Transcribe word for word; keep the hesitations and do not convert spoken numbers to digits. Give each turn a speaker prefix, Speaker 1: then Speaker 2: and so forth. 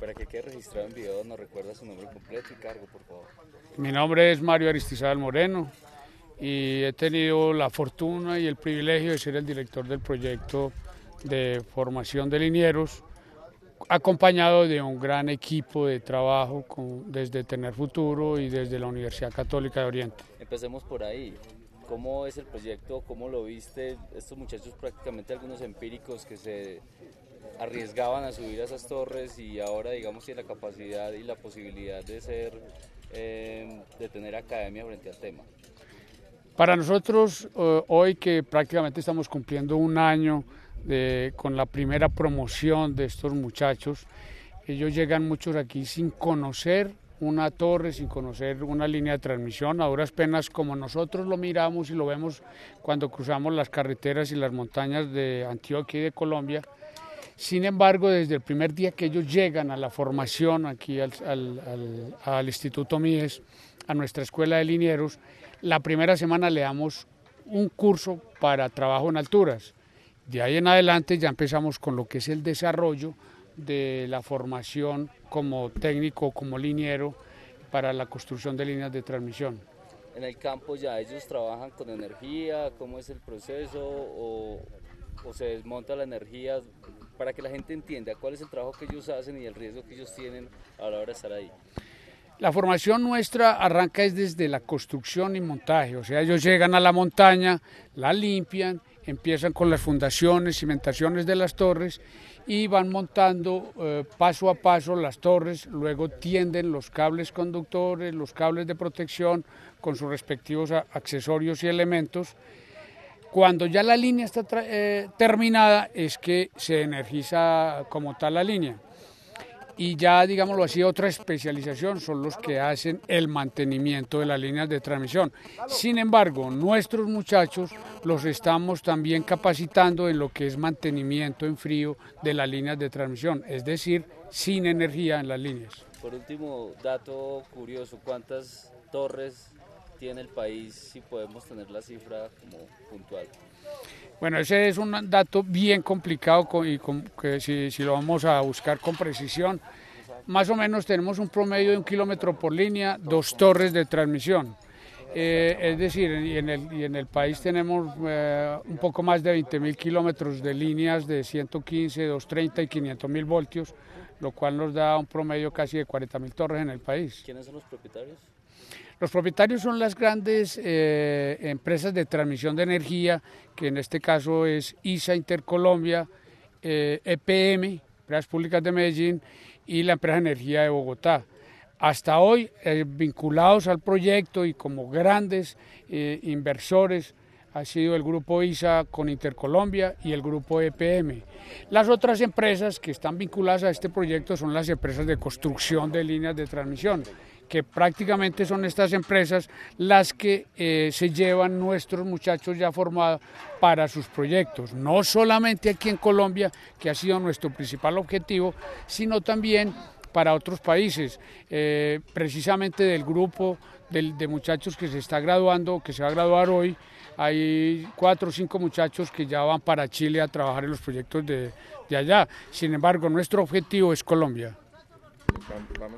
Speaker 1: para que quede registrado en video, nos recuerda su nombre completo y cargo, por favor.
Speaker 2: Mi nombre es Mario Aristizábal Moreno y he tenido la fortuna y el privilegio de ser el director del proyecto de formación de linieros, acompañado de un gran equipo de trabajo con, desde Tener Futuro y desde la Universidad Católica de Oriente.
Speaker 1: Empecemos por ahí. ¿Cómo es el proyecto? ¿Cómo lo viste? Estos muchachos, prácticamente algunos empíricos que se arriesgaban a subir a esas torres y ahora, digamos, tienen la capacidad y la posibilidad de ser, eh, de tener academia frente al tema.
Speaker 2: Para nosotros, eh, hoy que prácticamente estamos cumpliendo un año de, con la primera promoción de estos muchachos, ellos llegan muchos aquí sin conocer una torre, sin conocer una línea de transmisión, a duras penas como nosotros lo miramos y lo vemos cuando cruzamos las carreteras y las montañas de Antioquia y de Colombia. Sin embargo, desde el primer día que ellos llegan a la formación aquí al, al, al, al Instituto Mies, a nuestra escuela de linieros, la primera semana le damos un curso para trabajo en alturas. De ahí en adelante ya empezamos con lo que es el desarrollo de la formación como técnico, como liniero para la construcción de líneas de transmisión.
Speaker 1: En el campo ya ellos trabajan con energía, ¿cómo es el proceso? ¿O, o se desmonta la energía? Para que la gente entienda cuál es el trabajo que ellos hacen y el riesgo que ellos tienen a la hora de estar ahí.
Speaker 2: La formación nuestra arranca es desde la construcción y montaje, o sea, ellos llegan a la montaña, la limpian, empiezan con las fundaciones, cimentaciones de las torres y van montando eh, paso a paso las torres, luego tienden los cables conductores, los cables de protección con sus respectivos accesorios y elementos. Cuando ya la línea está eh, terminada es que se energiza como tal la línea. Y ya, digámoslo así, otra especialización son los que hacen el mantenimiento de las líneas de transmisión. Sin embargo, nuestros muchachos los estamos también capacitando en lo que es mantenimiento en frío de las líneas de transmisión, es decir, sin energía en las líneas.
Speaker 1: Por último, dato curioso, ¿cuántas torres tiene el país, si podemos tener la cifra como puntual?
Speaker 2: Bueno, ese es un dato bien complicado y que si, si lo vamos a buscar con precisión, más o menos tenemos un promedio de un kilómetro por línea, dos torres de transmisión. Eh, es decir, y en, el, y en el país tenemos eh, un poco más de veinte mil kilómetros de líneas de ciento quince, doscientos treinta y quinientos mil voltios, lo cual nos da un promedio casi de cuarenta mil torres en el país.
Speaker 1: ¿Quiénes son los propietarios?
Speaker 2: Los propietarios son las grandes eh, empresas de transmisión de energía, que en este caso es I S A Intercolombia, eh, E P M, Empresas Públicas de Medellín, y la Empresa de Energía de Bogotá. Hasta hoy, eh, vinculados al proyecto y como grandes eh, inversores, ha sido el grupo I S A con Intercolombia y el grupo E P M. Las otras empresas que están vinculadas a este proyecto son las empresas de construcción de líneas de transmisión, que prácticamente son estas empresas las que eh, se llevan nuestros muchachos ya formados para sus proyectos, no solamente aquí en Colombia, que ha sido nuestro principal objetivo, sino también para otros países, eh, precisamente del grupo de, de muchachos que se está graduando, que se va a graduar hoy. Hay cuatro o cinco muchachos que ya van para Chile a trabajar en los proyectos de, de allá. Sin embargo, nuestro objetivo es Colombia.